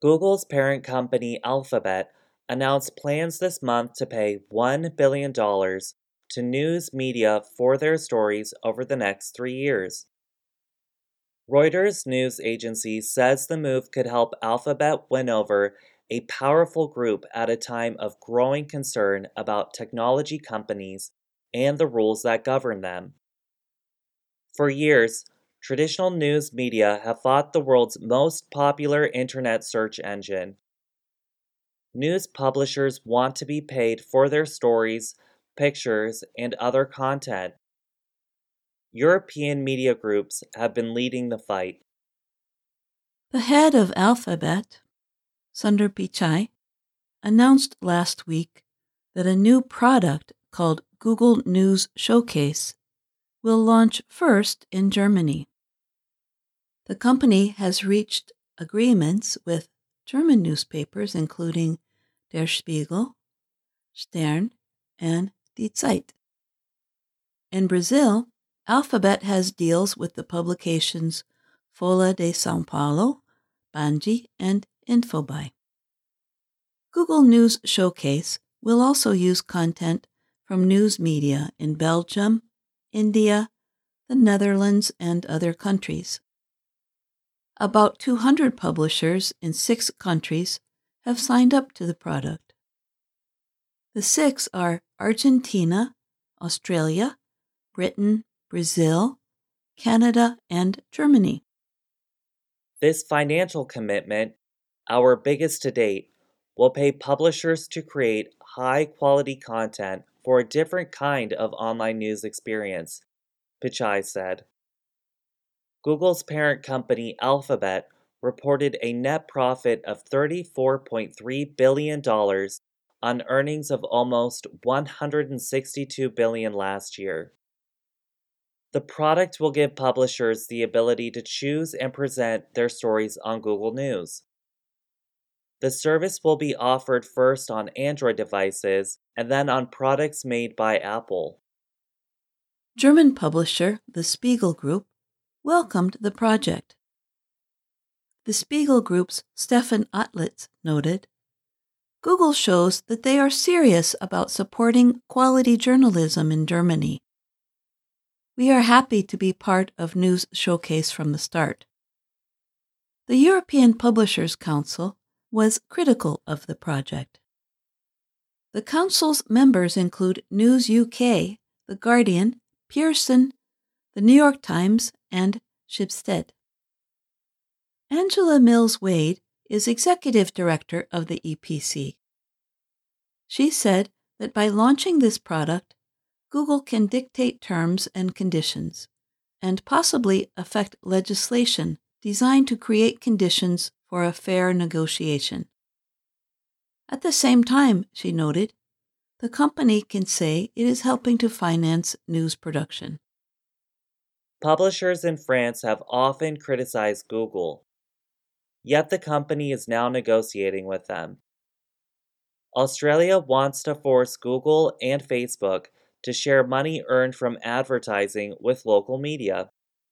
Google's parent company Alphabet announced plans this month to pay $1 billion to news media for their stories over the next 3 years. Reuters news agency says the move could help Alphabet win over a powerful group at a time of growing concern about technology companies and the rules that govern them. For years, traditional news media have fought the world's most popular internet search engine. News publishers want to be paid for their stories, pictures, and other content. European media groups have been leading the fight. The head of Alphabet, Sundar Pichai, announced last week that a new product called Google News Showcase will launch first in Germany. The company has reached agreements with German newspapers including Der Spiegel, Stern, and Die Zeit. In Brazil, Alphabet has deals with the publications Folha de São Paulo, Banji, and Infobae. Google News Showcase will also use content from news media in Belgium, India, the Netherlands, and other countries. About 200 publishers in 6 countries have signed up to the product. The 6 are Argentina, Australia, Britain, Brazil, Canada, and Germany. This financial commitment, our biggest to date, will pay publishers to create high-quality content for a different kind of online news experience, Pichai said. Google's parent company Alphabet reported a net profit of $34.3 billion on earnings of almost $162 billion last year. The product will give publishers the ability to choose and present their stories on Google News. The service will be offered first on Android devices and then on products made by Apple. German publisher The Spiegel Group welcomed the project. The Spiegel Group's Stefan Otlitz noted, "Google shows that they are serious about supporting quality journalism in Germany. We are happy to be part of News Showcase from the start." The European Publishers Council was critical of the project. The Council's members include News UK, The Guardian, Pearson, The New York Times, and Schibsted. Angela Mills-Wade is executive director of the EPC. She said that by launching this product, Google can dictate terms and conditions, and possibly affect legislation designed to create conditions for a fair negotiation. At the same time, she noted, the company can say it is helping to finance news production. Publishers in France have often criticized Google, yet the company is now negotiating with them. Australia wants to force Google and Facebook to share money earned from advertising with local media.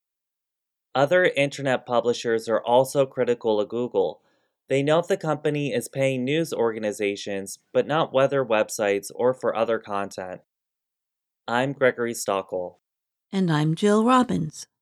Other internet publishers are also critical of Google. They note the company is paying news organizations, but not weather websites or for other content. I'm Gregory Stockel. And I'm Jill Robbins.